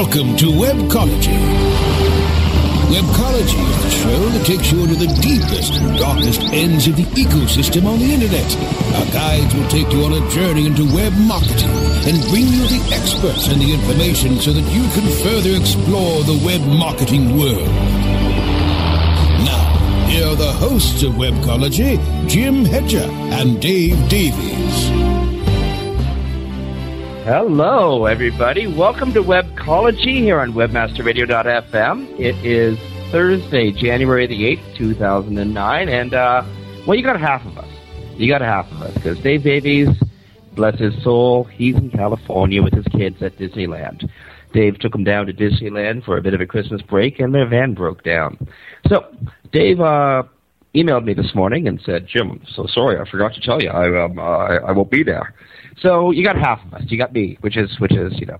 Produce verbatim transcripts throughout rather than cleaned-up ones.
Welcome to Webcology. Webcology is the show that takes you into the deepest and darkest ends of the ecosystem on the internet. Our guides will take you on a journey into web marketing and bring you the experts and the information so that you can further explore the web marketing world. Now, here are the hosts of Webcology, Jim Hedger and Dave Davies. Hello, everybody. Welcome to Webcology here on webmaster radio dot f m. It is Thursday, January the eighth, two thousand nine, and, uh, well, you got half of us. You got half of us, because Dave Davies, bless his soul, he's in California with his kids at Disneyland. Dave took them down to Disneyland for a bit of a Christmas break, and their van broke down. So, Dave, uh, emailed me this morning and said, Jim, I'm so sorry, I forgot to tell you, I, um, I, I won't be there. So you got half of us. You got me, which is, which is, you know,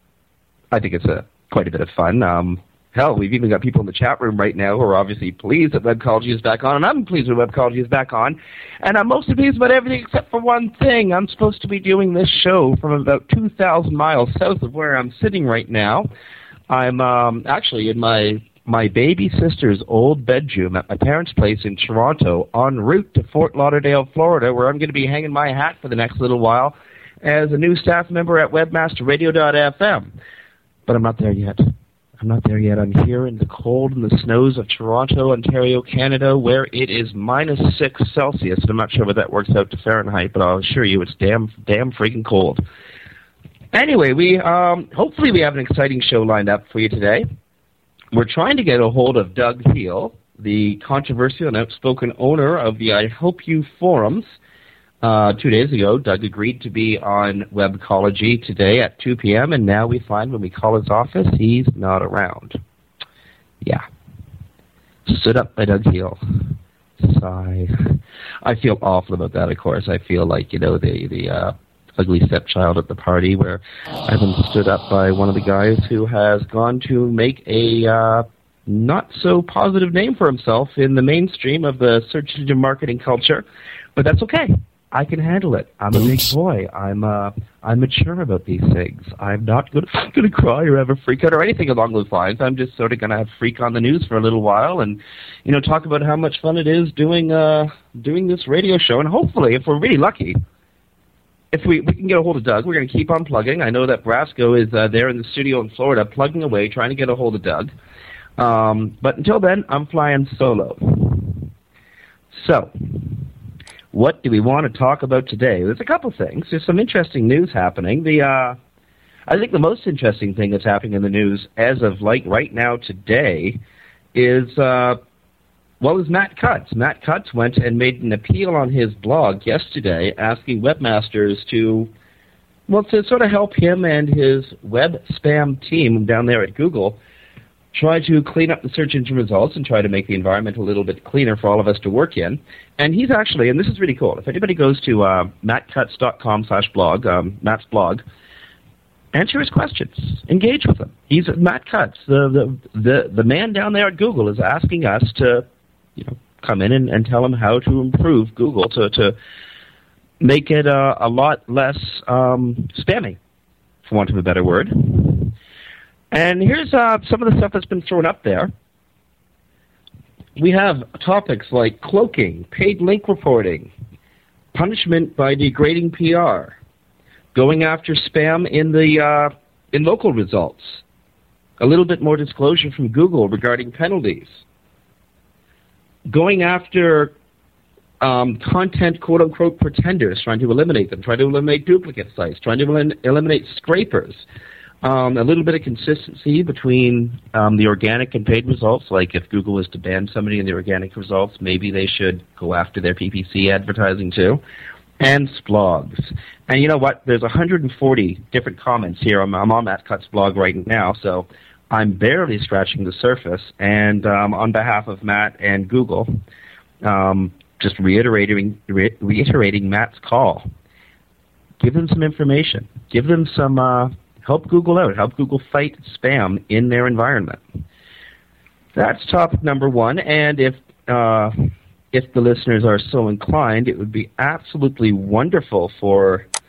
I think it's a quite a bit of fun. Um, hell, we've even got people in the chat room right now who are obviously pleased that Webcology is back on, and I'm pleased that Webcology is back on. And I'm mostly pleased about everything except for one thing. I'm supposed to be doing this show from about two thousand miles south of where I'm sitting right now. I'm um, actually in my my baby sister's old bedroom at my parents' place in Toronto, en route to Fort Lauderdale, Florida, where I'm going to be hanging my hat for the next little while as a new staff member at webmaster radio dot f m. But I'm not there yet. I'm not there yet. I'm here in the cold and the snows of Toronto, Ontario, Canada, where it is minus six Celsius. And I'm not sure what that works out to Fahrenheit, but I'll assure you it's damn, damn freaking cold. Anyway, we um, hopefully we have an exciting show lined up for you today. We're trying to get a hold of Doug Thiel, the controversial and outspoken owner of the I Hope You forums. Uh, two days ago, Doug agreed to be on Webcology today at two p.m., and now we find when we call his office, he's not around. Yeah. Stood up by Doug Thiel. Sigh. I feel awful about that, of course. I feel like, you know, the, the uh, ugly stepchild at the party where I've been stood up by one of the guys who has gone to make a uh, not-so-positive name for himself in the mainstream of the search engine marketing culture. But that's okay. I can handle it. I'm a big boy. I'm uh, I'm mature about these things. I'm not going to cry or have a freak out or anything along those lines. I'm just sort of going to have freak on the news for a little while and, you know, talk about how much fun it is doing uh, doing this radio show. And hopefully, if we're really lucky, if we, we can get a hold of Doug, we're going to keep on plugging. I know that Brasco is uh, there in the studio in Florida plugging away, trying to get a hold of Doug. Um, but until then, I'm flying solo. So, what do we want to talk about today? There's a couple things. There's some interesting news happening. The uh, I think the most interesting thing that's happening in the news as of like right now today is, uh, well, is Matt Cutts. Matt Cutts went and made an appeal on his blog yesterday asking webmasters to, well, to sort of help him and his web spam team down there at Google try to clean up the search engine results and try to make the environment a little bit cleaner for all of us to work in. And he's actually, and this is really cool, if anybody goes to uh, matt cutts dot com slash blog, um, Matt's blog, answer his questions. Engage with him. He's Matt Cutts. The, the, the, the man down there at Google is asking us to, you know, come in and, and tell him how to improve Google to, to make it uh, a lot less um, spammy, for want of a better word. And here's uh, some of the stuff that's been thrown up there. We have topics like cloaking, paid link reporting, punishment by degrading P R, going after spam in the uh, in local results, a little bit more disclosure from Google regarding penalties, going after um, content quote-unquote pretenders, trying to eliminate them, trying to eliminate duplicate sites, trying to elim- eliminate scrapers. Um, a little bit of consistency between um, the organic and paid results. Like if Google was to ban somebody in the organic results, maybe they should go after their P P C advertising too. And splogs. And you know what? There's one hundred forty different comments here. I'm, I'm on Matt Cutts' blog right now, so I'm barely scratching the surface. And um, on behalf of Matt and Google, um, just reiterating, re- reiterating Matt's call. Give them some information. Give them some... Uh, Help Google out. Help Google fight spam in their environment. That's topic number one. And if uh, if the listeners are so inclined, it would be absolutely wonderful for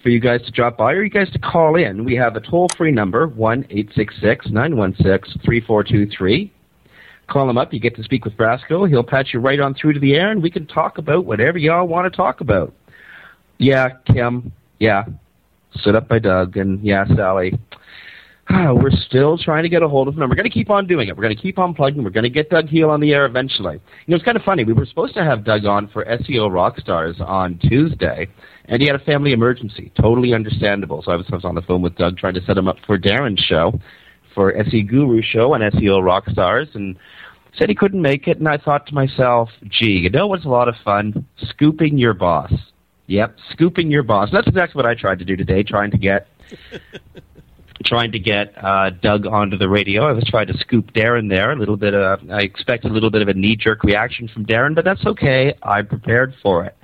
for you guys to drop by or you guys to call in. We have a toll-free number, one eight six six, nine one six, three four two three. Call him up. You get to speak with Brasco. He'll patch you right on through to the air, and we can talk about whatever y'all want to talk about. Yeah, Kim. Yeah. Stood up by Doug. And yeah, Sally. We're still trying to get a hold of him, and we're going to keep on doing it. We're going to keep on plugging. We're going to get Doug Heel on the air eventually. You know, it's kind of funny. We were supposed to have Doug on for S E O Rockstars on Tuesday, and he had a family emergency. Totally understandable. So I was, I was on the phone with Doug trying to set him up for Darren's show, for S E Guru show on S E O Rockstars, and said he couldn't make it. And I thought to myself, gee, you know what's a lot of fun? Scooping your boss. Yep, scooping your boss. That's exactly what I tried to do today, trying to get... trying to get uh, Doug onto the radio. I was trying to scoop Darren there. A little bit of, I expected a little bit of a knee-jerk reaction from Darren, but that's okay. I'm prepared for it.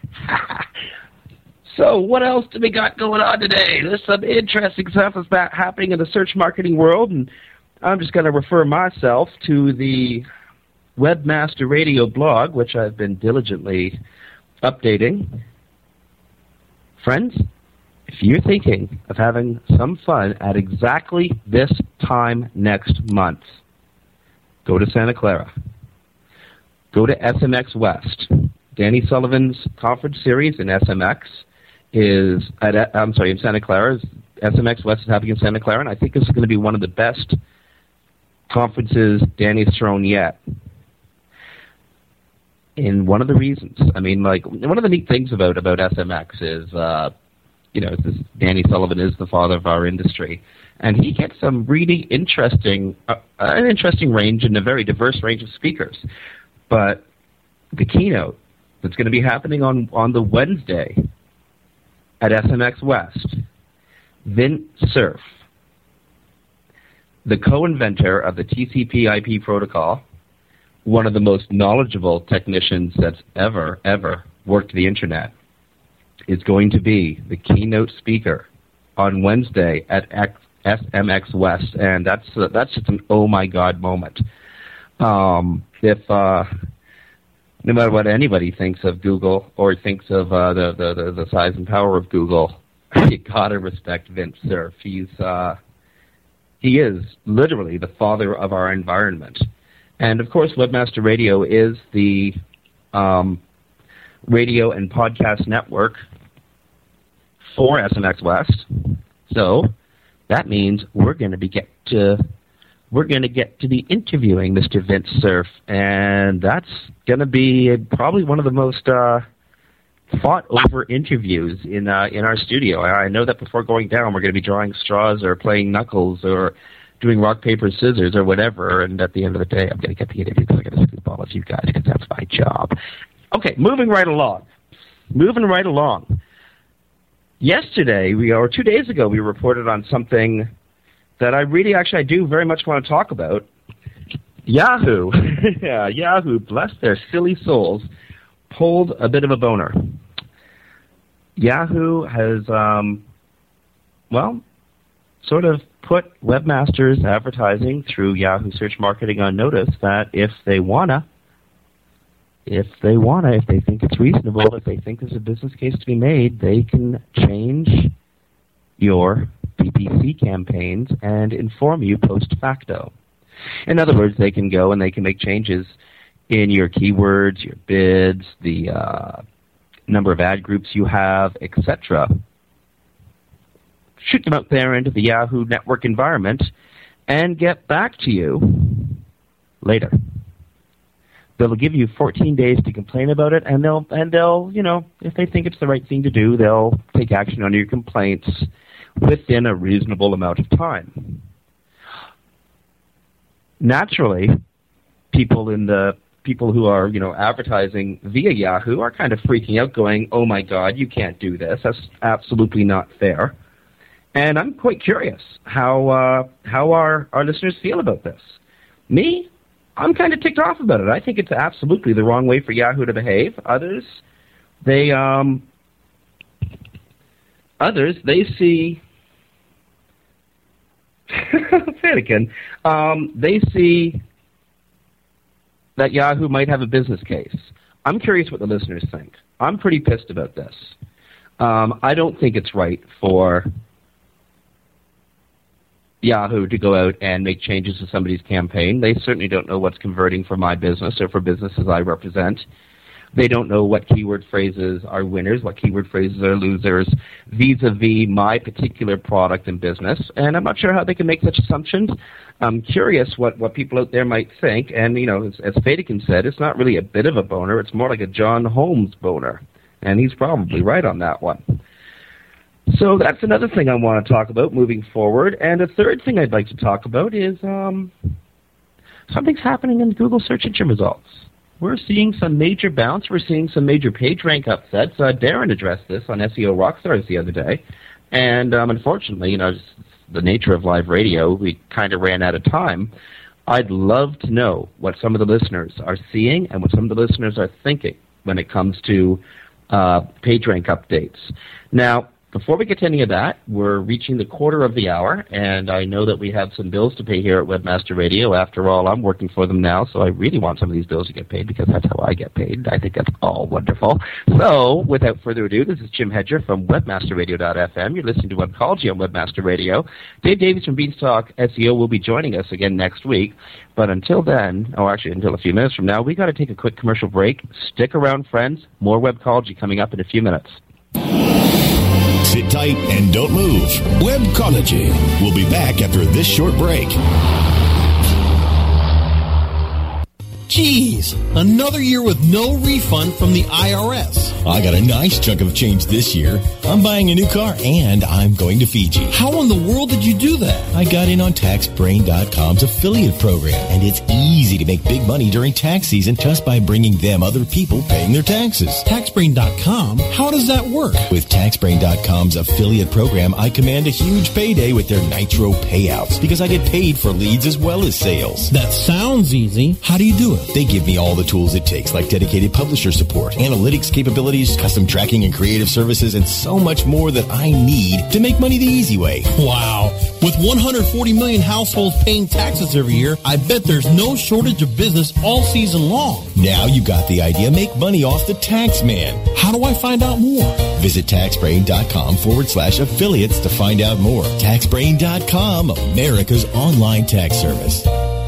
So what else do we got going on today? There's some interesting stuff that's happening in the search marketing world, and I'm just going to refer myself to the Webmaster Radio blog, which I've been diligently updating. Friends, if you're thinking of having some fun at exactly this time next month, go to Santa Clara. Go to S M X West. Danny Sullivan's conference series in S M X is at, I'm sorry, in Santa Clara. S M X West is happening in Santa Clara, and I think this is going to be one of the best conferences Danny's thrown yet. And one of the reasons, I mean, like, one of the neat things about, about S M X is, uh, you know, this, Danny Sullivan is the father of our industry, and he gets some really interesting, uh, an interesting range and a very diverse range of speakers. But the keynote that's going to be happening on, on the Wednesday at S M X West, Vint Cerf, the co-inventor of the T C P I P protocol, one of the most knowledgeable technicians that's ever, ever worked the Internet, is going to be the keynote speaker on Wednesday at S M X West, and that's uh, that's just an oh my god moment. Um, if uh, no matter what anybody thinks of Google or thinks of uh, the, the the size and power of Google, you gotta respect Vint Cerf. He's uh, he is literally the father of our environment, and of course, Webmaster Radio is the um, radio and podcast network for S M X West. So that means we're going to be get to we're going to get to be interviewing Mister Vint Cerf, and that's going to be probably one of the most uh, fought over interviews in uh, in our studio. I know that before going down, we're going to be drawing straws or playing knuckles or doing rock paper scissors or whatever. And at the end of the day, I'm going to get the interview because I got to scoop all of you guys because that's my job. Okay, moving right along. Moving right along. Yesterday, we or two days ago, we reported on something that I really, actually, I do very much want to talk about. Yahoo, yeah, Yahoo, bless their silly souls, pulled a bit of a boner. Yahoo has, um, well, sort of put webmasters advertising through Yahoo Search Marketing on notice that if they wanna, if they wanna, if they think it's reasonable, if they think there's a business case to be made, they can change your P P C campaigns and inform you post facto. In other words, they can go and they can make changes in your keywords, your bids, the uh, number of ad groups you have, et cetera. Shoot them out there into the Yahoo network environment and get back to you later. They'll give you fourteen days to complain about it, and they'll, and they'll, you know, if they think it's the right thing to do, they'll take action on your complaints within a reasonable amount of time. Naturally, people in the people who are, you know, advertising via Yahoo are kind of freaking out, going, "Oh my God, you can't do this. That's absolutely not fair." And I'm quite curious how uh, how our our listeners feel about this. Me, I'm kind of ticked off about it. I think it's absolutely the wrong way for Yahoo to behave. Others, they um, others they see. Say it again. Um, they see that Yahoo might have a business case. I'm curious what the listeners think. I'm pretty pissed about this. Um, I don't think it's right for Yahoo to go out and make changes to somebody's campaign. They certainly don't know what's converting for my business or for businesses I represent. They don't know what keyword phrases are winners, what keyword phrases are losers, vis-a-vis my particular product and business. And I'm not sure how they can make such assumptions. I'm curious what, what people out there might think. And, you know, as, as Fadikin said, it's not really a bit of a boner. It's more like a John Holmes boner. And he's probably right on that one. So that's another thing I want to talk about moving forward. And a third thing I'd like to talk about is um, something's happening in Google search engine results. We're seeing some major bounce. We're seeing some major page rank upsets. Uh, Darren addressed this on S E O Rockstars the other day. And um, unfortunately, you know, just the nature of live radio, we kind of ran out of time. I'd love to know what some of the listeners are seeing and what some of the listeners are thinking when it comes to uh, page rank updates. Now, before we get to any of that, we're reaching the quarter of the hour, and I know that we have some bills to pay here at Webmaster Radio. After all, I'm working for them now, so I really want some of these bills to get paid because that's how I get paid. I think that's all wonderful. So, without further ado, this is Jim Hedger from Webmaster Radio dot f m. You're listening to Webcology on Webmaster Radio. Dave Davies from Beanstalk S E O will be joining us again next week. But until then, or actually until a few minutes from now, we got to take a quick commercial break. Stick around, friends. More Webcology coming up in a few minutes. Sit tight and don't move. Webcology. We'll be back after this short break. Geez, another year with no refund from the I R S. I got a nice chunk of change this year. I'm buying a new car and I'm going to Fiji. How in the world did you do that? I got in on tax brain dot com's affiliate program, and it's easy to make big money during tax season just by bringing them other people paying their taxes. tax brain dot com? How does that work? With tax brain dot com's affiliate program, I command a huge payday with their Nitro payouts because I get paid for leads as well as sales. That sounds easy. How do you do it? They give me all the tools it takes, like dedicated publisher support, analytics capabilities, custom tracking and creative services, and so much more that I need to make money the easy way. Wow. With one hundred forty million households paying taxes every year, I bet there's no shortage of business all season long. Now you got the idea. Make money off the tax man. How do I find out more? Visit taxbrain.com forward slash affiliates to find out more. taxbrain dot com, America's online tax service.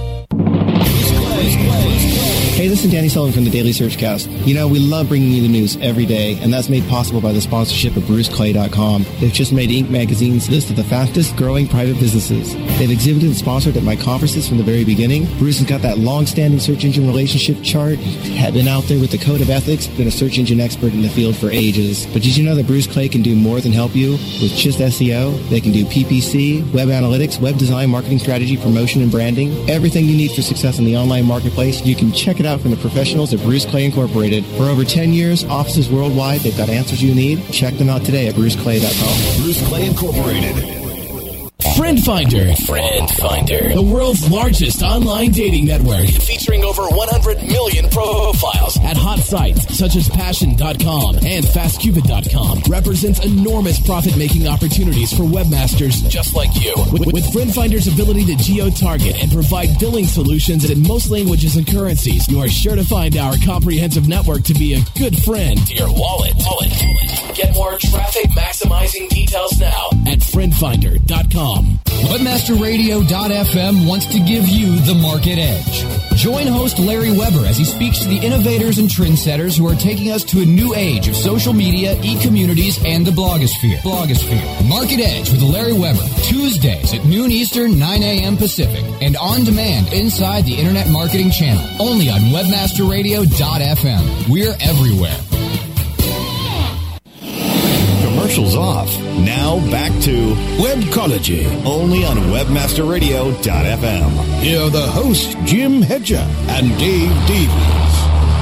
Hey, this is Danny Sullivan from the Daily Searchcast. You know, we love bringing you the news every day, and that's made possible by the sponsorship of Bruce Clay dot com. They've just made Inc magazine's list of the fastest growing private businesses. They've exhibited and sponsored at my conferences from the very beginning. Bruce has got that long-standing search engine relationship chart, had been out there with the code of ethics, been a search engine expert in the field for ages. But did you know that Bruce Clay can do more than help you with just S E O? They can do P P C, web analytics, web design, marketing strategy, promotion, and branding. Everything you need for success in the online marketplace, you can check it out from the professionals at Bruce Clay Incorporated. For over ten years, offices worldwide, they've got answers you need. Check them out today at bruce clay dot com. Bruce Clay Incorporated. Friend Finder. Friend Finder. The world's largest online dating network, featuring over one hundred million profiles at hot sites such as passion dot com and fast cupid dot com. Represents enormous profit-making opportunities for webmasters just like you. With, with Friend Finder's ability to geo-target and provide billing solutions in most languages and currencies, you are sure to find our comprehensive network to be a good friend to your wallet. wallet. Get more traffic maximizing details now at friend finder dot com. Webmaster Radio dot f m wants to give you the market edge. Join host Larry Weber as he speaks to the innovators and trendsetters who are taking us to a new age of social media, e-communities, and the blogosphere. Blogosphere. Market Edge with Larry Weber, Tuesdays at noon Eastern, nine a.m. Pacific, and on demand inside the Internet Marketing Channel, only on Webmaster Radio dot f m. We're everywhere. Commercials off. Now back to Webcology, only on Webmaster Radio dot f m. Here are the hosts, Jim Hedger and Dave Davies.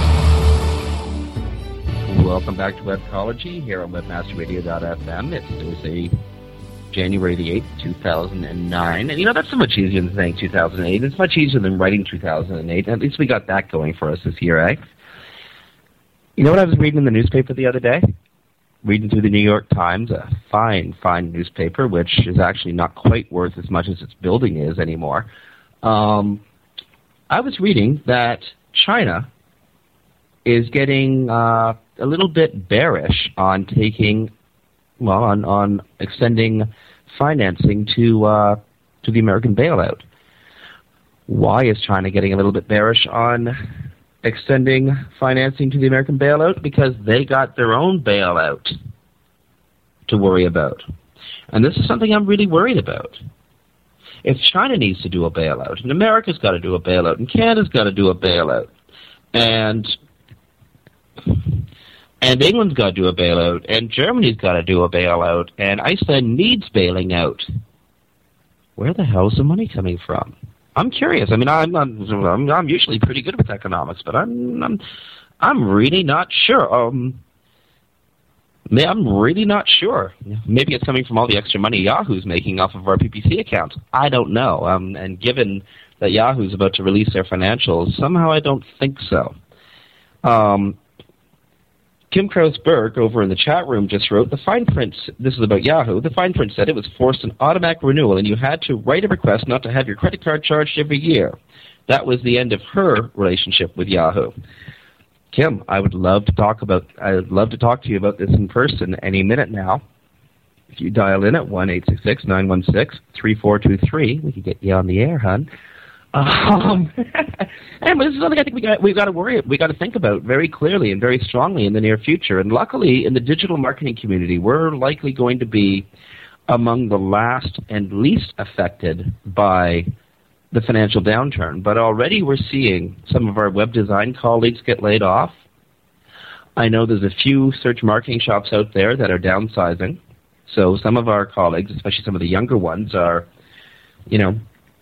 Welcome back to Webcology here on Webmaster Radio dot f m. It's Thursday, January the eighth, two thousand nine. And, you know, that's so much easier than saying two thousand eight. It's much easier than writing two thousand eight. At least we got that going for us this year, eh? You know what I was reading in the newspaper the other day? Reading through the New York Times, a fine, fine newspaper, which is actually not quite worth as much as its building is anymore. Um, I was reading that China is getting uh, a little bit bearish on taking well, on, on extending financing to uh, to the American bailout. Why is China getting a little bit bearish on extending financing to the American bailout? Because they got their own bailout to worry about. And this is something I'm really worried about. If China needs to do a bailout, and America's got to do a bailout, and Canada's got to do a bailout, and and England's got to do a bailout, and Germany's got to do a bailout, and Iceland needs bailing out, where the hell is the money coming from? I'm curious. I mean, I'm I'm, I'm usually pretty good with economics, but I'm I'm I'm really not sure. Um, I'm really not sure. Maybe it's coming from all the extra money Yahoo's making off of our P P C accounts. I don't know. Um, and given that Yahoo's about to release their financials, somehow I don't think so. Um, Kim Krause-Berg over in the chat room just wrote, the fine print, this is about Yahoo, the fine print said it was forced an automatic renewal and you had to write a request not to have your credit card charged every year. That was the end of her relationship with Yahoo. Kim, I would love to talk about. I would love to talk to you about this in person any minute now. If you dial in at one eight six six nine one six three four two three, we can get you on the air, hon. Um, anyway, this is something I think we got we've got to worry. We got to think about very clearly and very strongly in the near future. And luckily, in the digital marketing community, we're likely going to be among the last and least affected by the financial downturn, but already we're seeing some of our web design colleagues get laid off. I know there's a few search marketing shops out there that are downsizing. So some of our colleagues, especially some of the younger ones, are, you know,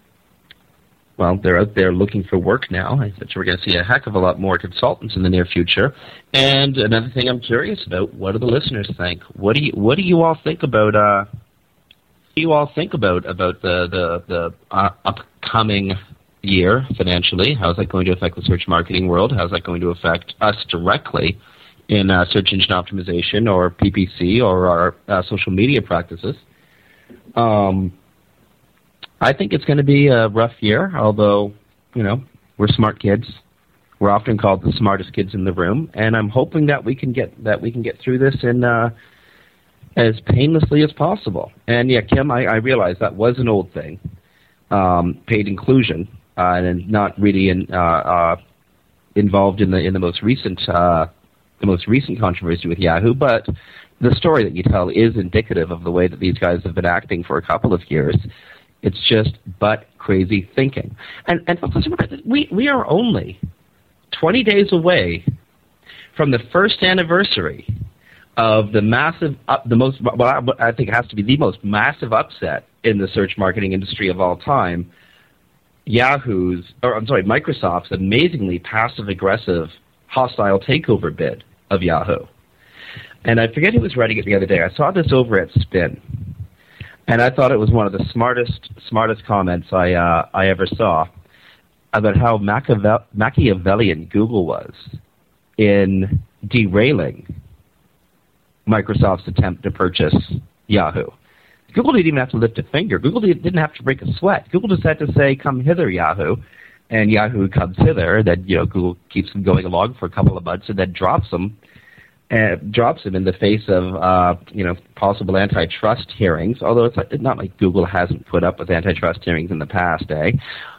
well, they're out there looking for work now. I bet we're going to see a heck of a lot more consultants in the near future. And another thing I'm curious about, what do the listeners think? What do you, what do you all think about, uh, what do you all think about, about the, the, the uh, upcoming year financially? How is that going to affect the search marketing world? How is that going to affect us directly in uh, search engine optimization or P P C or our uh, social media practices? Um, I think it's going to be a rough year, although, you know, we're smart kids. We're often called the smartest kids in the room, and I'm hoping that we can get that we can get through this in uh, as painlessly as possible. And yeah, Kim, I, I realize that was an old thing, um, paid inclusion, uh, and not really in, uh, uh, involved in the in the most recent uh, the most recent controversy with Yahoo. But the story that you tell is indicative of the way that these guys have been acting for a couple of years. It's just butt crazy thinking. And and folks, we we are only twenty days away from the first anniversary of the massive, up, the most, well, I think it has to be the most massive upset in the search marketing industry of all time. Yahoo's, or I'm sorry, Microsoft's amazingly passive-aggressive, hostile takeover bid of Yahoo. And I forget who was writing it the other day. I saw this over at Spin. And I thought it was one of the smartest, smartest comments I uh, I ever saw about how Machiave- Machiavellian Google was in derailing Microsoft's attempt to purchase Yahoo. Google didn't even have to lift a finger. Google didn't have to break a sweat. Google just had to say, "Come hither, Yahoo," and Yahoo comes hither. Then you know Google keeps them going along for a couple of months and then drops them. Uh, drops him in the face of, uh, you know, possible antitrust hearings, although it's, it's not like Google hasn't put up with antitrust hearings in the past, eh?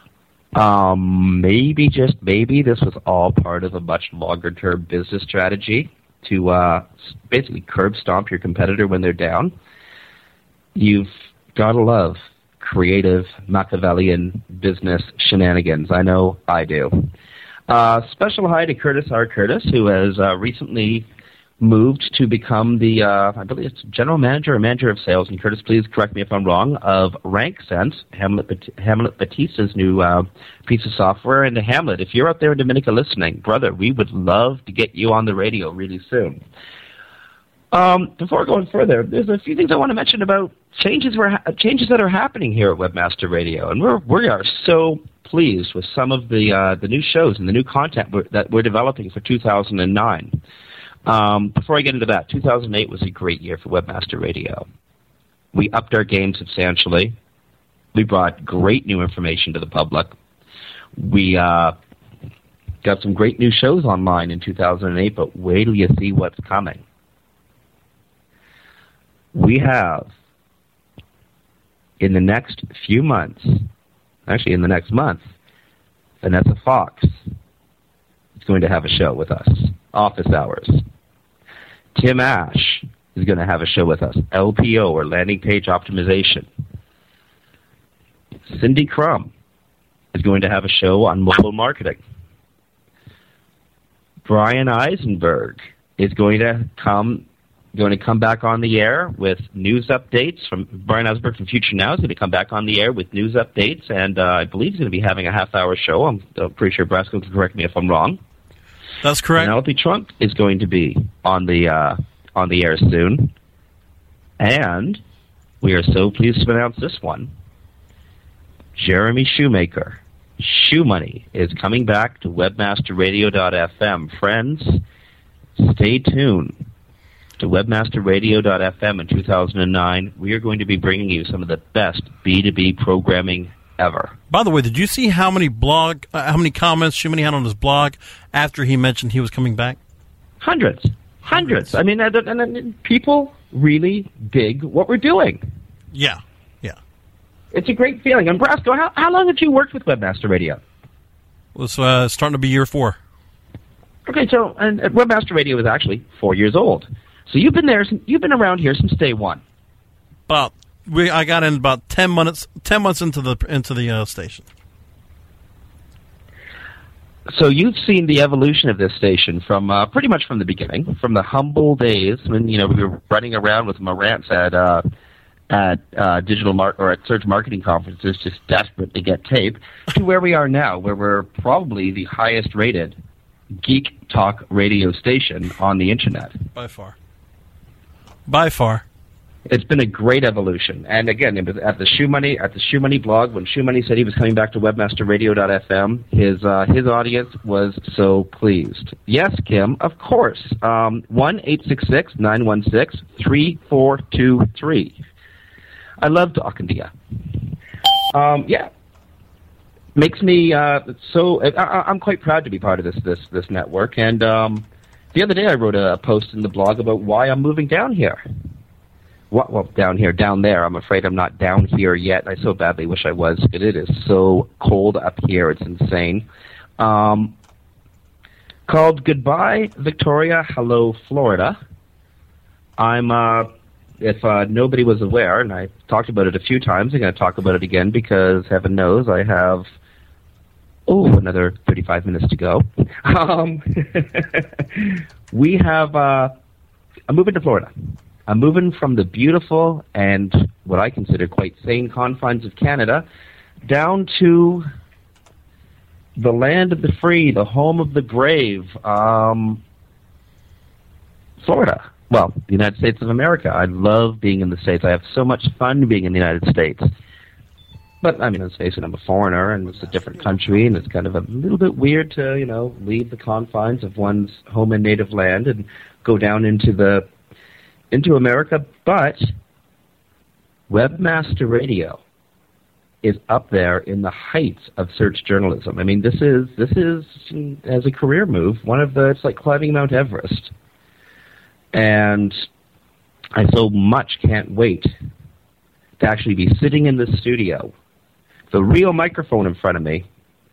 Um, maybe, just maybe, this was all part of a much longer-term business strategy to uh, basically curb stomp your competitor when they're down. You've got to love creative Machiavellian business shenanigans. I know I do. Uh, special hi to Curtis R. Curtis, who has uh, recently moved to become the, uh, I believe it's general manager or manager of sales, and Curtis, please correct me if I'm wrong, of RankSense, Hamlet, Bat- Hamlet Batista's new uh, piece of software. And to Hamlet, if you're out there in Dominica listening, brother, we would love to get you on the radio really soon. Um, before going further, there's a few things I want to mention about changes we're ha- changes that are happening here at Webmaster Radio, and we're we are so pleased with some of the uh, the new shows and the new content we're, that we're developing for two thousand nine. Um, before I get into that, two thousand eight was a great year for Webmaster Radio. We upped our game substantially. We brought great new information to the public. We uh, got some great new shows online in two thousand eight, but wait till you see what's coming. we have, in the next few months, actually in the next month, Vanessa Fox is going to have a show with us, office hours. Tim Ash is going to have a show with us, L P O, or landing page optimization. Cindy Crum is going to have a show on mobile marketing. Brian Eisenberg is going to come going to come back on the air with news updates from Brian Eisenberg from Future Now is going to come back on the air with news updates, and uh, I believe he's going to be having a half-hour show. I'm, I'm pretty sure Brasco can correct me if I'm wrong. That's correct. Penelope Trunk is going to be on the uh, on the air soon, and we are so pleased to announce this one. Jeremy Shoemaker, Shoe Money, is coming back to webmaster radio dot f m. Friends, stay tuned to webmaster radio dot f m in two thousand nine. We are going to be bringing you some of the best B two B programming ever. By the way, did you see how many blog, uh, how many comments Shoe Money had on his blog after he mentioned he was coming back? Hundreds. Hundreds. I mean, and, and, and people really dig what we're doing. Yeah, yeah. It's a great feeling. And Brasco, how, how long have you worked with Webmaster Radio? It was uh, starting to be year four. Okay, so and, and Webmaster Radio is actually four years old. So you've been there. You've been around here since day one. About we, I got in about ten months. Ten months into the into the uh, station. So you've seen the evolution of this station from uh, pretty much from the beginning, from the humble days when you know we were running around with Marantz at uh, at uh, digital mar- or at search marketing conferences, just desperate to get tape, to where we are now, where we're probably the highest rated geek talk radio station on the internet. By far. By far. It's been a great evolution. And again, it was at the Shoe Money at the Shoe Money blog, when Shoe Money said he was coming back to webmaster radio dot f m, his uh, his audience was so pleased. Yes, Kim, of course. Um, one eight six six, nine one six, three four two three. I love talking to you. Um, yeah. Makes me uh, so I, I'm quite proud to be part of this this this network. And um, the other day I wrote a post in the blog about why I'm moving down here. What, well, down here, down there. I'm afraid I'm not down here yet. I so badly wish I was, but it is so cold up here. It's insane. Um, called Goodbye, Victoria, Hello, Florida. I'm, uh, if uh, nobody was aware, and I talked about it a few times, I'm going to talk about it again because heaven knows I have, oh, another thirty-five minutes to go. Um, we have, uh, I'm moving to Florida. I'm moving from the beautiful and what I consider quite sane confines of Canada down to the land of the free, the home of the brave, um, Florida. Well, the United States of America. I love being in the States. I have so much fun being in the United States. But, I mean, let's face it, I'm a foreigner, and it's a different country, and it's kind of a little bit weird to, you know, leave the confines of one's home and native land and go down into the into America, but Webmaster Radio is up there in the heights of search journalism. I mean, this is, this is as a career move, one of the, it's like climbing Mount Everest. And I so much can't wait to actually be sitting in the studio, the real microphone in front of me,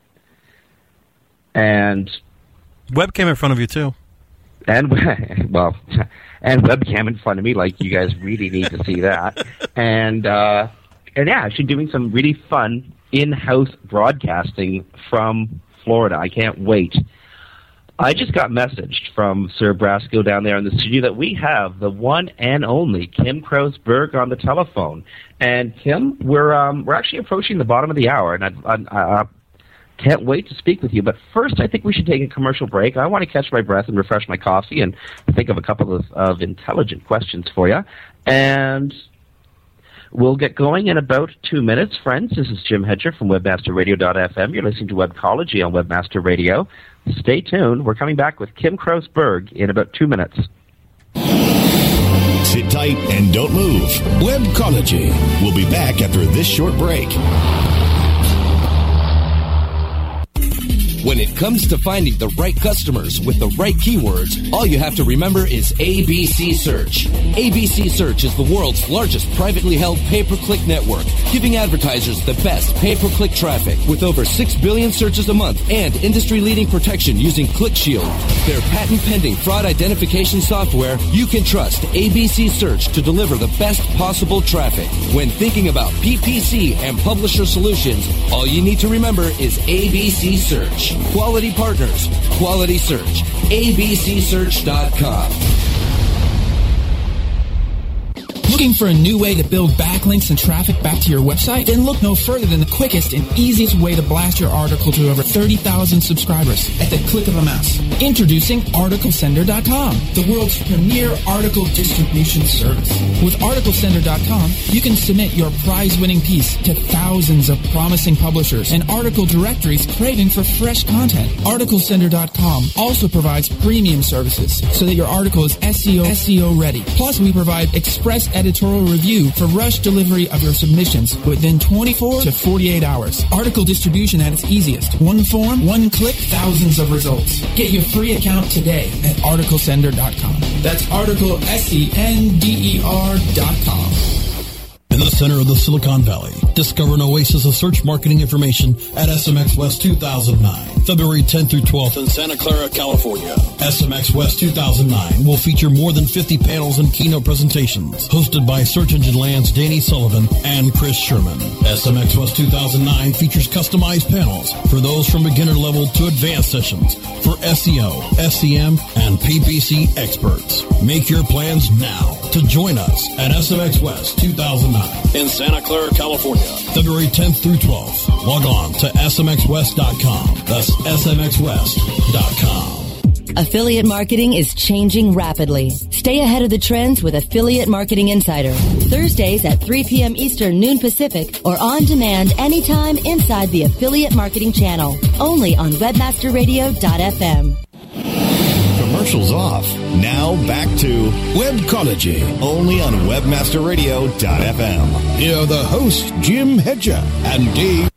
and webcam in front of you, too. And, well, and webcam in front of me, like you guys really need to see that. And, uh, and yeah, actually doing some really fun in-house broadcasting from Florida. I can't wait. I just got messaged from Sir Brasco down there in the studio that we have the one and only Kim Krausberg on the telephone. And Kim, we're um, we're actually approaching the bottom of the hour, and I, I, I can't wait to speak with you. But first, I think we should take a commercial break. I want to catch my breath and refresh my coffee and think of a couple of, of intelligent questions for you. And we'll get going in about two minutes. Friends, this is Jim Hedger from webmaster radio dot f m. You're listening to Webcology on Webmaster Radio. Stay tuned. We're coming back with Kim Krausberg in about two minutes. Sit tight and don't move. Webcology. We'll be back after this short break. When it comes to finding the right customers with the right keywords, all you have to remember is A B C Search. A B C Search is the world's largest privately held pay-per-click network, giving advertisers the best pay-per-click traffic with over six billion searches a month and industry-leading protection using ClickShield. Their patent-pending fraud identification software, you can trust A B C Search to deliver the best possible traffic. When thinking about P P C and publisher solutions, all you need to remember is A B C Search. Quality partners, quality search. A B C search dot com. Looking for a new way to build backlinks and traffic back to your website? Then look no further than the quickest and easiest way to blast your article to over thirty thousand subscribers at the click of a mouse. Introducing Article Sender dot com, the world's premier article distribution service. With Article Sender dot com, you can submit your prize-winning piece to thousands of promising publishers and article directories craving for fresh content. Article Sender dot com also provides premium services so that your article is S E O S E O ready. Plus, we provide express editorial review for rush delivery of your submissions within twenty-four to forty-eight hours. Article distribution at its easiest. One form, one click, thousands of results. Get your free account today at Article Sender dot com. That's Article S E N D E R dot com. In the center of the Silicon Valley, discover an oasis of search marketing information at S M X West two thousand nine, February tenth through twelfth in Santa Clara, California. S M X West two thousand nine will feature more than fifty panels and keynote presentations hosted by Search Engine Land's Danny Sullivan and Chris Sherman. S M X West two thousand nine features customized panels for those from beginner level to advanced sessions for S E O, S E M, and P P C experts. Make your plans now to join us at S M X West two thousand nine in Santa Clara, California, February tenth through twelfth. Log on to S M X West dot com. That's S M X West dot com. Affiliate marketing is changing rapidly. Stay ahead of the trends with Affiliate Marketing Insider. Thursdays at three p.m. Eastern, noon Pacific, or on demand anytime inside the Affiliate Marketing channel. Only on webmaster radio dot f m. Commercials off. Now back to Webcology, only on webmaster radio dot f m. Here are the hosts, Jim Hedger and Dave.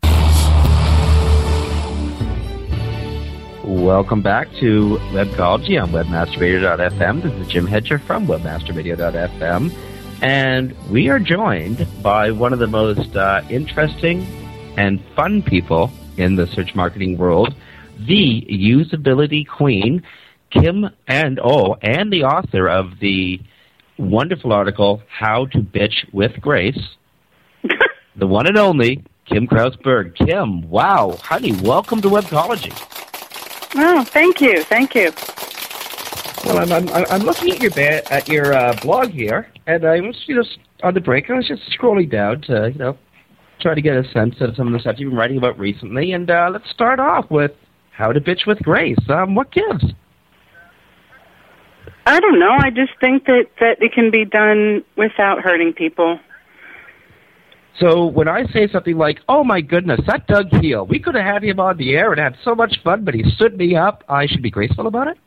Welcome back to Webcology on webmaster radio dot f m. This is Jim Hedger from webmaster radio dot f m. And we are joined by one of the most uh, interesting and fun people in the search marketing world, the usability queen, Kim, and oh, and the author of the wonderful article, How to Bitch with Grace, the one and only Kim Krause-Berg. Kim, wow, honey, welcome to Webcology. Oh, thank you, thank you. Well, I'm I'm, I'm looking at your ba- at your uh, blog here, and I was you know on the break. I was just scrolling down to you know try to get a sense of some of the stuff you've been writing about recently. And uh, let's start off with How to Bitch with Grace. Um, what gives? I don't know. I just think that, that it can be done without hurting people. So when I say something like, oh, my goodness, that Doug Heel, we could have had him on the air and had so much fun, but he stood me up, I should be graceful about it?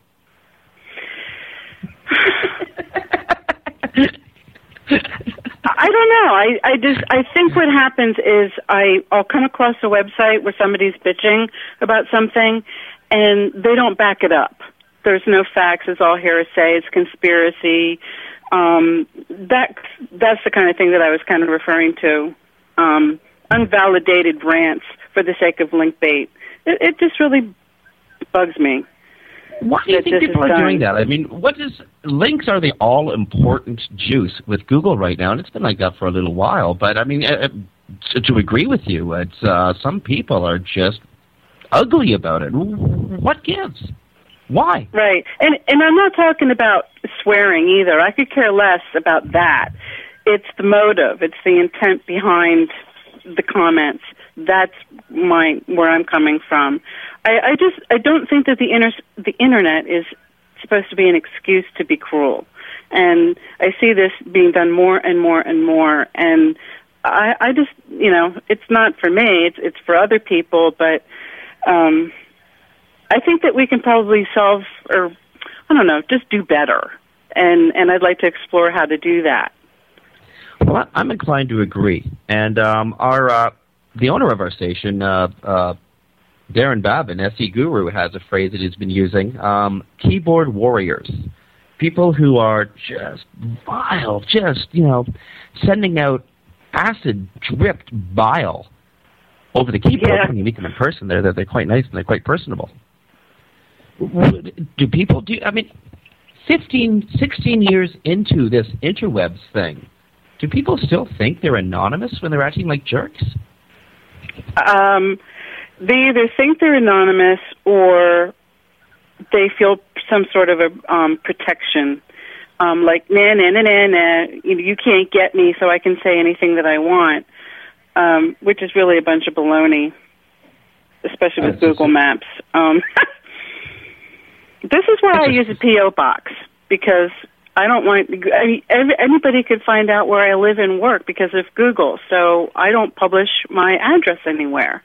I don't know. I, I just I think what happens is I, I'll come across a website where somebody's bitching about something, and they don't back it up. There's no facts. It's all hearsay. It's conspiracy. Um, that that's the kind of thing that I was kind of referring to. Um, unvalidated rants for the sake of link bait. It, it just really bugs me. Why do you think people are doing that? I mean, what is links are the all-important juice with Google right now, and it's been like that for a little while. But I mean, uh, to, to agree with you, it's uh, some people are just ugly about it. What gives? Why? Right. And and I'm not talking about swearing either. I could care less about that. It's the motive. It's the intent behind the comments. That's my where I'm coming from. I, I just I don't think that the inter, the internet is supposed to be an excuse to be cruel. And I see this being done more and more and more. And I, I just, you know, it's not for me. It's it's for other people. But um, I think that we can probably solve, or I don't know, just do better. And and I'd like to explore how to do that. Well, I'm inclined to agree. And um, our uh, the owner of our station, uh, uh, Darren Babin, S E Guru, has a phrase that he's been using, um, keyboard warriors. People who are just vile, just, you know, sending out acid-dripped bile over the keyboard. Yeah. When you meet them in person, they're, they're quite nice and they're quite personable. Do people do, I mean, fifteen, sixteen years into this interwebs thing, do people still think they're anonymous when they're acting like jerks? Um, they either think they're anonymous or they feel some sort of a um, protection. Um, like, nah, nah, nah, nah, nah, you, you can't get me, so I can say anything that I want, um, which is really a bunch of baloney, especially with Google Maps. Um, this is why I use a P O box, because I don't want, I mean, every, anybody could find out where I live and work because of Google, so I don't publish my address anywhere.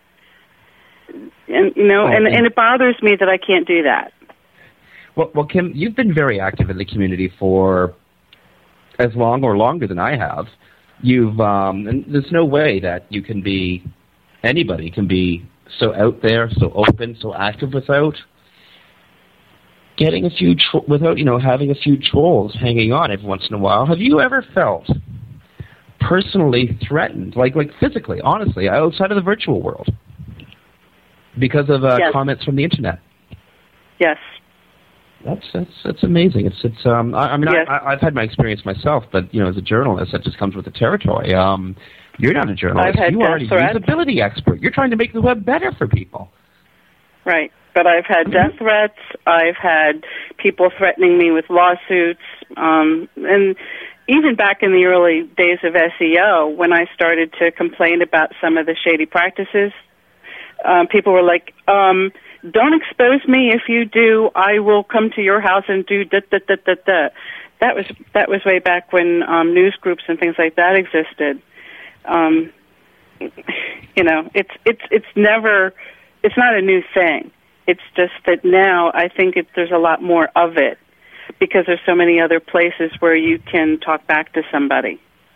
And, you know, oh, and, and, and it bothers me that I can't do that. Well, well, Kim, you've been very active in the community for as long or longer than I have. You've, um, and there's no way that you can be, anybody can be so out there, so open, so active without getting a few, tro- without, you know, having a few trolls hanging on every once in a while. Have you ever felt personally threatened, like, like physically, honestly, outside of the virtual world, because of uh, yes. comments from the internet? Yes. That's that's that's amazing. It's it's um I, I mean yes. I, I've had my experience myself, but you know as a journalist that just comes with the territory. Um, you're not a journalist. I've had you death are a threats. usability expert. You're trying to make the web better for people. Right, but I've had mm-hmm. death threats. I've had people threatening me with lawsuits, um, and even back in the early days of S E O, when I started to complain about some of the shady practices, um, people were like, um. Don't expose me. If you do, I will come to your house and do da da da da da. That was that was way back when um, news groups and things like that existed. Um, you know, it's it's it's never, it's not a new thing. It's just that now I think it, there's a lot more of it because there's so many other places where you can talk back to somebody.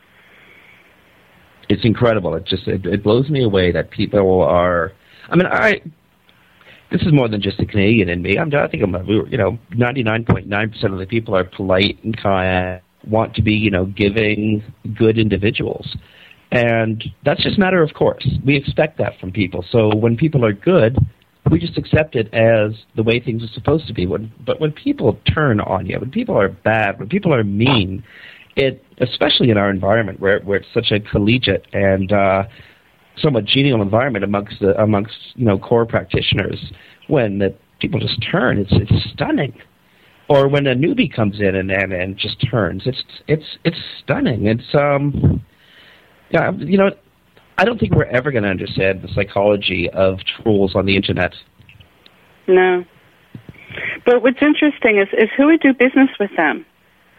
It's incredible. It just it, it blows me away that people are. I mean, I. This is more than just the Canadian in me. I'm, I think I'm, you know, ninety-nine point nine percent of the people are polite and kind of want to be, you know, giving, good individuals. And that's just a matter of course. We expect that from people. So when people are good, we just accept it as the way things are supposed to be. When, but when people turn on you, when people are bad, when people are mean, it, especially in our environment where, where it's such a collegiate and uh, somewhat genial environment amongst the, amongst you know core practitioners, when the people just turn, it's it's stunning. Or when a newbie comes in and, and, and just turns, it's it's it's stunning. It's um yeah you know I don't think we're ever going to understand the psychology of trolls on the internet. No, but what's interesting is is who would do business with them.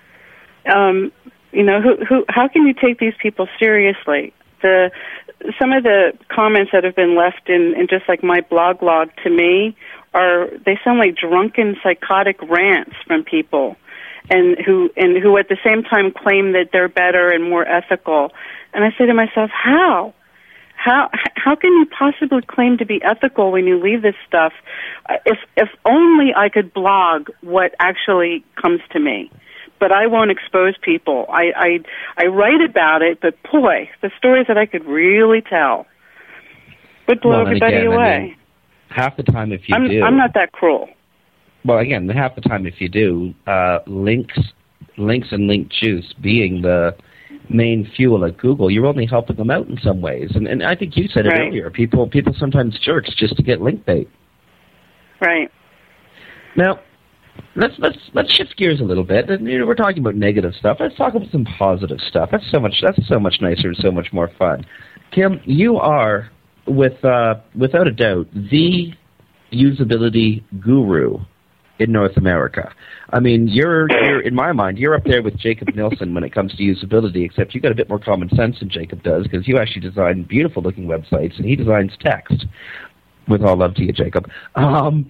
Um, you know who who how can you take these people seriously? The some of the comments that have been left in, in just like my blog log to me are they sound like drunken psychotic rants from people, and who and who at the same time claim that they're better and more ethical. And I say to myself, how, how, how can you possibly claim to be ethical when you leave this stuff? If if only I could blog what actually comes to me. But I won't expose people. I, I I write about it, but boy, the stories that I could really tell would blow well, everybody again, away. I mean, half the time, if you I'm, do, I'm not that cruel. Well, again, half the time, if you do, uh, links, links, and link juice being the main fuel at Google, you're only helping them out in some ways. And and I think you said it right. earlier. People people sometimes jerks just to get link bait. Right. Now. Let's let's let's shift gears a little bit. And, you know, we're talking about negative stuff. Let's talk about some positive stuff. That's so much. That's so much nicer and so much more fun. Kim, you are, with uh, without a doubt, the usability guru in North America. I mean, you're you're in my mind, you're up there with Jacob Nielsen when it comes to usability. Except you got a bit more common sense than Jacob does, because you actually design beautiful looking websites and he designs text. With all love to you, Jacob. Um,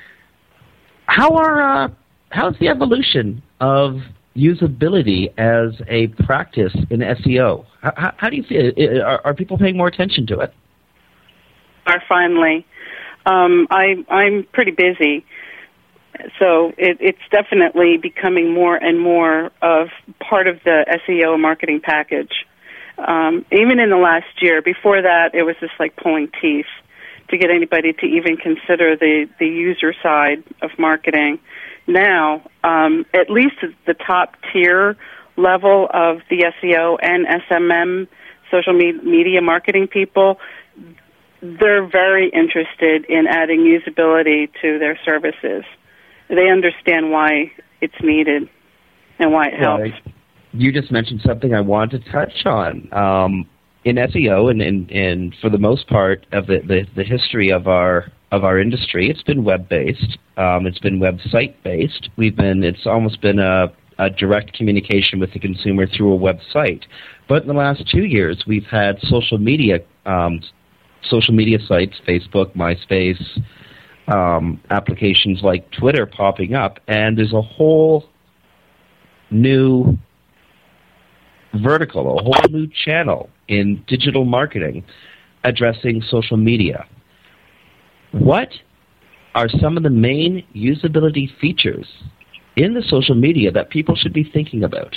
How are uh, how's the evolution of usability as a practice in S E O? How, how do you feel? Are, are people paying more attention to it? Are finally. Um, I, I'm pretty busy, so it, it's definitely becoming more and more of part of the S E O marketing package. Um, even in the last year, before that, it was just like pulling teeth to get anybody to even consider the, the user side of marketing. Now, um, at least at the top tier level of the S E O and S M M, social me- media marketing people, they're very interested in adding usability to their services. They understand why it's needed and why it helps. Right. You just mentioned something I wanted to touch on. Um, in S E O, and, and, and for the most part of the, the, the history of our of our industry, it's been web-based. Um, it's been website-based. We've been it's almost been a, a direct communication with the consumer through a website. But in the last two years, we've had social media um, social media sites, Facebook, MySpace, um, applications like Twitter popping up, and there's a whole new vertical, a whole new channel in digital marketing addressing social media. What are some of the main usability features in the social media that people should be thinking about?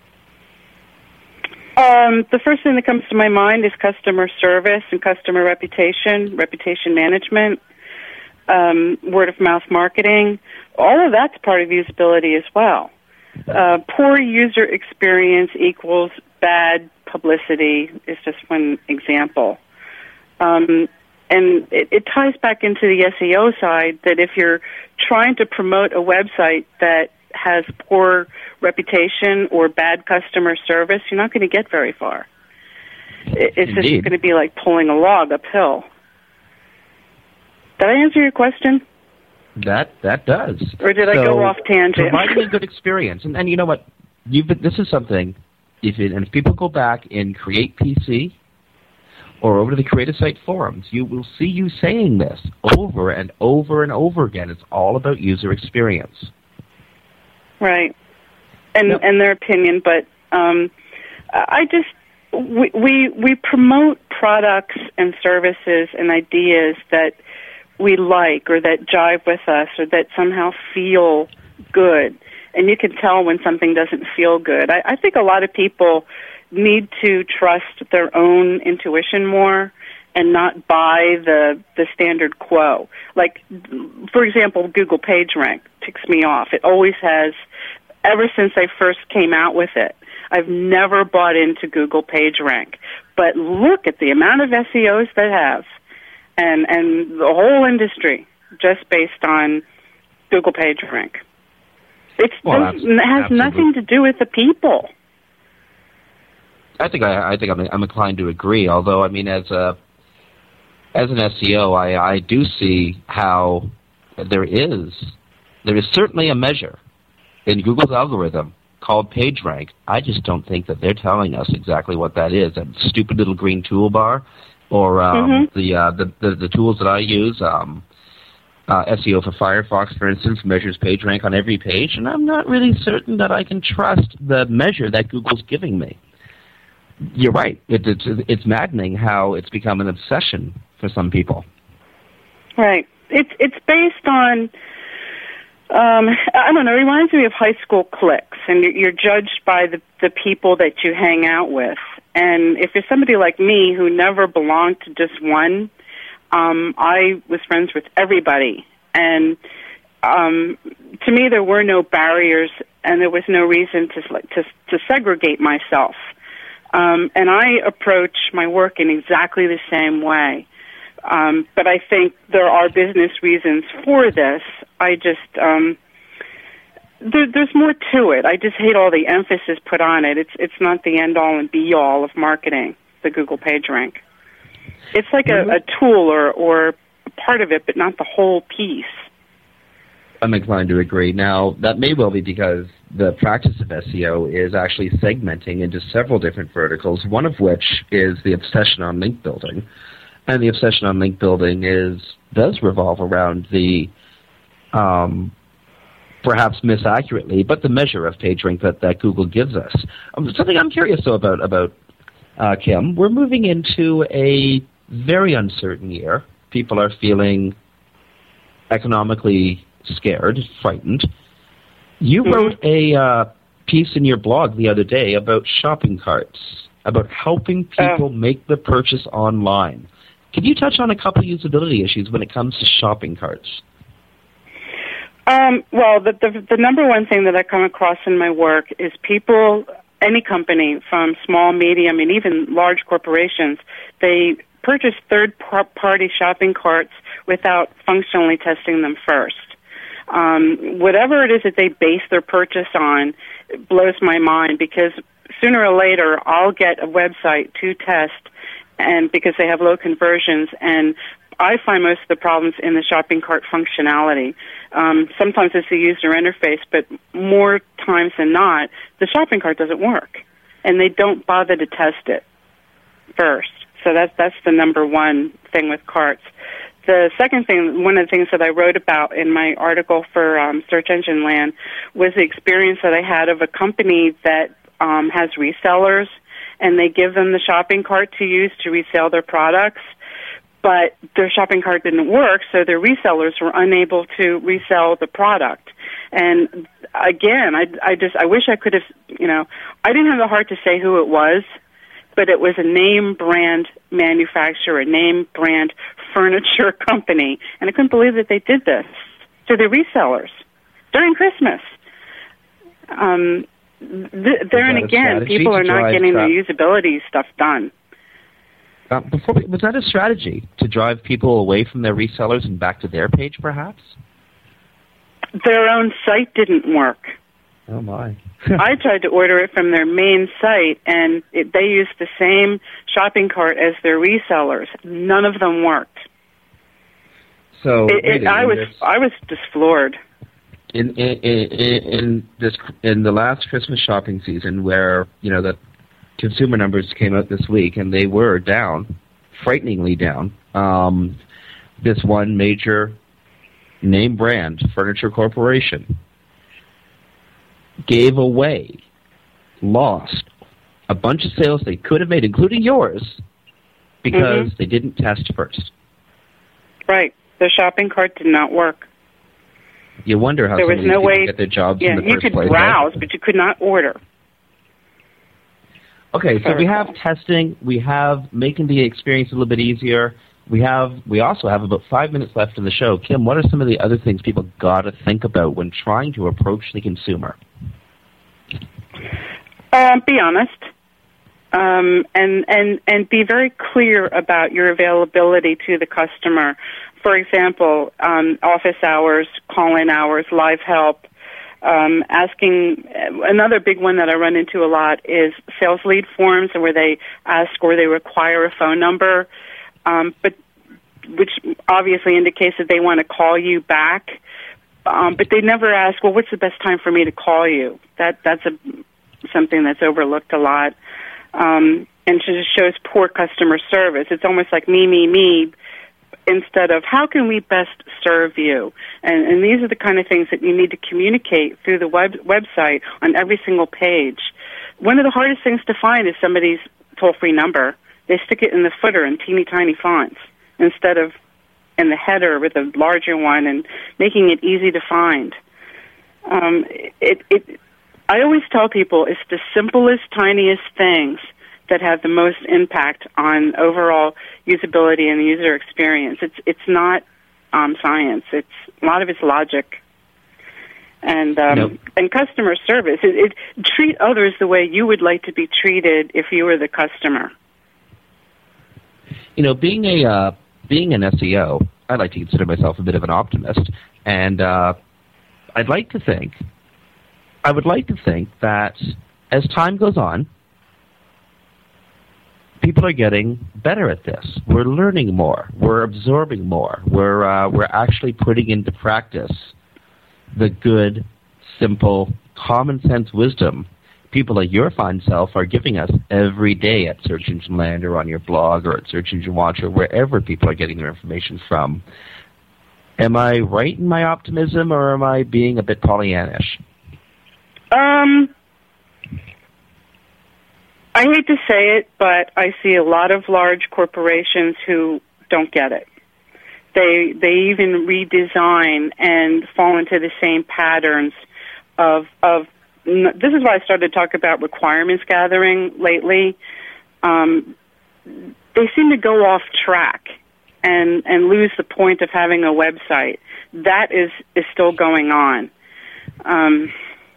Um, the first thing that comes to my mind is customer service and customer reputation, reputation management, um, word-of-mouth marketing. All of that's part of usability as well. Uh, poor user experience equals bad publicity is just one example. Um, and it, it ties back into the S E O side that if you're trying to promote a website that has poor reputation or bad customer service, you're not going to get very far. It, it's Indeed. just going to be like pulling a log uphill. Did I answer your question? That that does. Or did I So, go off tangent? Providing a good experience, and, and you know what? You've been, this is something. If it, and if people go back in Create P C or over to the Create a Site forums, you will see you saying this over and over and over again. It's all about user experience. Right, and Yep. and their opinion, but um, I just we, we we promote products and services and ideas that we like or that jive with us or that somehow feel good, and you can tell when something doesn't feel good. I, I think a lot of people need to trust their own intuition more and not buy the the standard quo. Like, for example, Google PageRank ticks me off. It always has, ever since I first came out with it. I've never bought into Google PageRank. But look at the amount of S E Os that have, and and the whole industry just based on Google PageRank. It's Well, doesn't- it has absolutely. nothing to do with the people. I think I, I think I'm, I'm inclined to agree. Although, I mean, as a as an S E O, I, I do see how there is there is certainly a measure in Google's algorithm called PageRank. I just don't think that they're telling us exactly what that is. That stupid little green toolbar, or um, Mm-hmm. the, uh, the the the tools that I use. Um, uh, S E O for Firefox, for instance, measures PageRank on every page, and I'm not really certain that I can trust the measure that Google's giving me. You're right. It, it's it's maddening how it's become an obsession for some people. Right. It's it's based on, um, I don't know, it reminds me of high school cliques, and you're, you're judged by the, the people that you hang out with. And if you're somebody like me who never belonged to just one, um, I was friends with everybody. And um, to me, there were no barriers, and there was no reason to to, to segregate myself. Um, and I approach my work in exactly the same way. Um, but I think there are business reasons for this. I just, um, there, there's more to it. I just hate all the emphasis put on it. It's it's not the end-all and be-all of marketing, the Google PageRank. It's like a, a tool or, or a part of it, but not the whole piece. I'm inclined to agree. Now, that may well be because the practice of S E O is actually segmenting into several different verticals, one of which is the obsession on link building. And the obsession on link building is does revolve around the, um, perhaps misaccurately, but the measure of PageRank that, that Google gives us. Um, something I'm curious, though, about, about uh, Kim, we're moving into a very uncertain year. People are feeling economically scared, frightened. You Mm-hmm. wrote a uh, piece in your blog the other day about shopping carts, about helping people Oh. make the purchase online. Can you touch on a couple of usability issues when it comes to shopping carts? Um, well, the, the the number one thing that I come across in my work is people, any company, from small, medium, and even large corporations, they purchase third-party shopping carts without functionally testing them first. Um, whatever it is that they base their purchase on blows my mind, because sooner or later I'll get a website to test, and because they have low conversions, and I find most of the problems in the shopping cart functionality. Um, sometimes it's the user interface, but more times than not, the shopping cart doesn't work, and they don't bother to test it first. So that's that's the number one thing with carts. The second thing, one of the things that I wrote about in my article for um, Search Engine Land, was the experience that I had of a company that um, has resellers, and they give them the shopping cart to use to resell their products. But their shopping cart didn't work, so their resellers were unable to resell the product. And again, I, I just, I wish I could have, you know, I didn't have the heart to say who it was, but it was a name brand manufacturer, a name brand furniture company, and I couldn't believe that they did this to their resellers during Christmas. Um, th- there and again, people are not getting their usability stuff done. Uh, before we, was that a strategy to drive people away from their resellers and back to their page, perhaps? Their own site didn't work. Oh, my. I tried to order it from their main site, and it, they used the same shopping cart as their resellers. None of them worked. So it, it, I was this, I was just floored. In in, in in this in the last Christmas shopping season, where you know the consumer numbers came out this week, and they were down, frighteningly down. Um, this one major name brand furniture corporation gave away, lost a bunch of sales they could have made, including yours, because mm-hmm. they didn't test first. Right. The shopping cart did not work. You wonder how there some was of these no people way, get their jobs yeah, in the you first could place. browse, Right? but you could not order. Okay, so we have testing, we have making the experience a little bit easier. We have, we also have about five minutes left in the show. Kim, what are some of the other things people got to think about when trying to approach the consumer? Uh, be honest, um, and and and be very clear about your availability to the customer. For example, um, office hours, call-in hours, live help. Um, asking another big one that I run into a lot is sales lead forms, where they ask or they require a phone number, um, but which obviously indicates that they want to call you back. Um, but they never ask, well, what's the best time for me to call you? That that's a something that's overlooked a lot, um, and it just shows poor customer service. It's almost like me, me, me, instead of how can we best serve you? And, and these are the kind of things that you need to communicate through the web, website on every single page. One of the hardest things to find is somebody's toll-free number. They stick it in the footer in teeny tiny fonts instead of in the header with a larger one, and making it easy to find. Um, it, it, I always tell people it's the simplest, tiniest things that have the most impact on overall usability and user experience. It's it's not um, science. It's a lot of it's logic. And um, nope. and customer service. It, it treat others the way you would like to be treated if you were the customer. You know, being a uh, being an S E O, I like to consider myself a bit of an optimist, and uh, I'd like to think, I would like to think that as time goes on, people are getting better at this. We're learning more. We're absorbing more. We're uh, we're actually putting into practice the good, simple, common sense wisdom people like your fine self are giving us every day at Search Engine Land or on your blog or at Search Engine Watch or wherever people are getting their information from. Am I right in my optimism, or am I being a bit Pollyannish? Um, I hate to say it, but I see a lot of large corporations who don't get it. they they even redesign and fall into the same patterns of of. This is why I started to talk about requirements gathering lately. Um, they seem to go off track and and lose the point of having a website. That is is still going on. Um,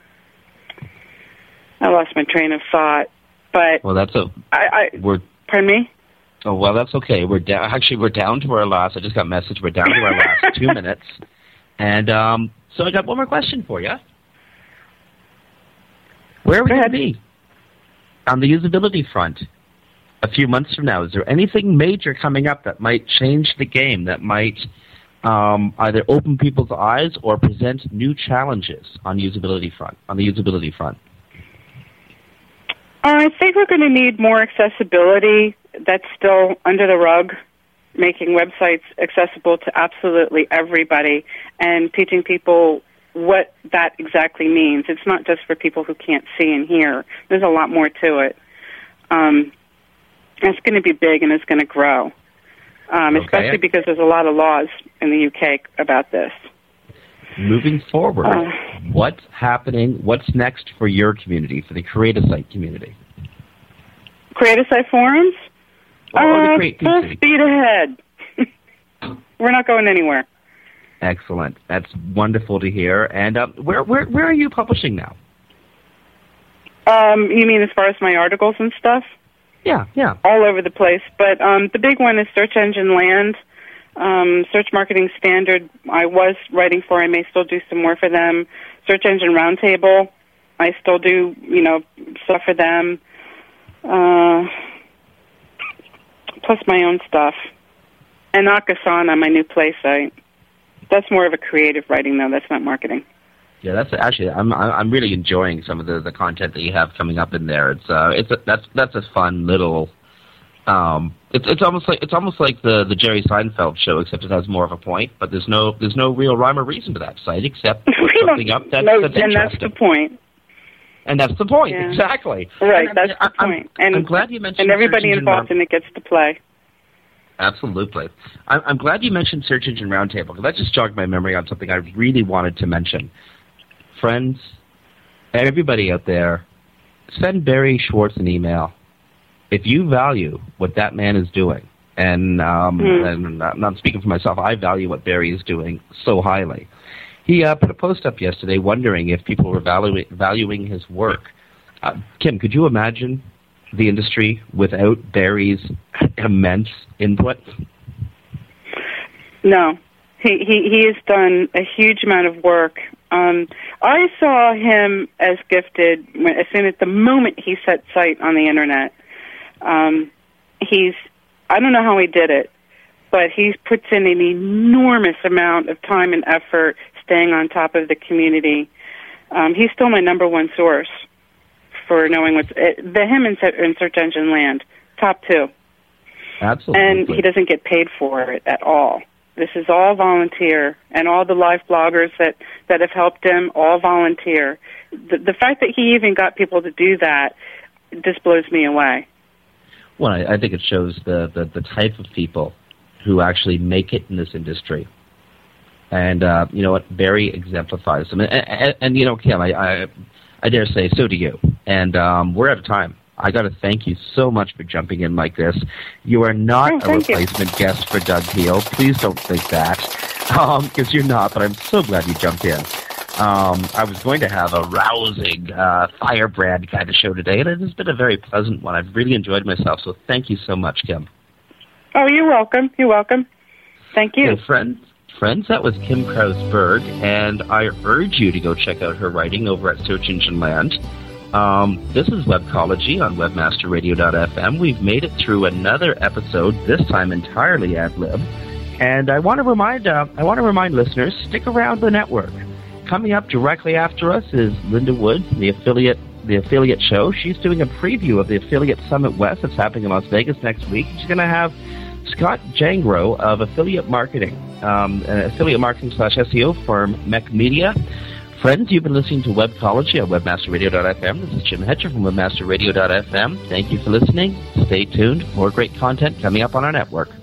I lost my train of thought, but well, that's a I, I we're. Pardon me? Oh well, that's okay. We're down. Actually, we're down to our last. I just got a message. We're down to our last two minutes, and um, so I got one more question for you. Where are we going to be on the usability front a few months from now? Is there anything major coming up that might change the game, that might um, either open people's eyes or present new challenges on usability front? On the usability front, uh, I think we're going to need more accessibility. That's still under the rug, making websites accessible to absolutely everybody and teaching people what that exactly means. It's not just for people who can't see and hear. There's a lot more to it. Um, it's going to be big and it's going to grow, um, okay. especially because there's a lot of laws in the U K about this. Moving forward, uh, what's happening? What's next for your community, for the Create-A-Site community? Create-A-Site forums? Or uh, the full speed ahead. We're not going anywhere. Excellent. That's wonderful to hear. And uh, where where where are you publishing now? Um, you mean as far as my articles and stuff? Yeah, yeah. All over the place. But um, the big one is Search Engine Land, um, Search Marketing Standard. I was writing for. I may still do some more for them. Search Engine Roundtable. I still do, you know, stuff for them. Uh, plus my own stuff. And Akasana, my new play site. That's more of a creative writing, though. That's not marketing. Yeah, that's actually. I'm I'm really enjoying some of the, the content that you have coming up in there. It's uh, it's a, that's that's a fun little. Um, it's it's almost like it's almost like the, the Jerry Seinfeld show, except it has more of a point. But there's no there's no real rhyme or reason to that site except put something up that's, no, that's and interesting. that's the point. And that's the point, yeah. exactly. Right, and, that's I, the point. I'm, and I'm glad you mentioned. And everybody Search involved Engine in it gets to play. Absolutely. I'm, I'm glad you mentioned Search Engine Roundtable, because that just jogged my memory on something I really wanted to mention. Friends, everybody out there, send Barry Schwartz an email. If you value what that man is doing, and, um, mm. and I'm not speaking for myself, I value what Barry is doing so highly. He uh, put a post up yesterday wondering if people were valu- valuing his work. Uh, Kim, could you imagine the industry without Barry's immense input? No. He, he, he has done a huge amount of work. Um, I saw him as gifted when, as soon as the moment he set sight on the Internet. Um, he's, I don't know how he did it, but he puts in an enormous amount of time and effort staying on top of the community. Um, he's still my number one source for knowing what's it, the him in, in Search Engine Land, top two. Absolutely. And he doesn't get paid for it at all. This is all volunteer, and all the live bloggers that, that have helped him, all volunteer. The, the fact that he even got people to do that just blows me away. Well, I, I think it shows the, the, the type of people who actually make it in this industry. And, uh, you know what, Barry exemplifies them. And, and, and you know, Kim, I, I, I dare say, so do you. And um, we're out of time. I got to thank you so much for jumping in like this. You are not oh, a replacement you. guest for Doug Peel. Please don't think that, because um, you're not, but I'm so glad you jumped in. Um, I was going to have a rousing, uh, firebrand kind of show today, and it has been a very pleasant one. I've really enjoyed myself, so thank you so much, Kim. Oh, you're welcome. You're welcome. Thank you. Okay, friends, friends, that was Kim Krause-Berg, and I urge you to go check out her writing over at Search Engine Land. Um, this is Webcology on webmaster radio dot f m. We've made it through another episode, this time entirely ad lib, and I want to remind uh, I want to remind listeners, stick around the network. Coming up directly after us is Linda Woods, the affiliate the affiliate show. She's doing a preview of the Affiliate Summit West that's happening in Las Vegas next week. She's going to have Scott Jangro of Affiliate Marketing, um, an affiliate marketing slash S E O firm, Mech Media. Friends, you've been listening to Webcology on webmaster radio dot f m. This is Jim Hedger from webmaster radio dot f m. Thank you for listening. Stay tuned. More great content coming up on our network.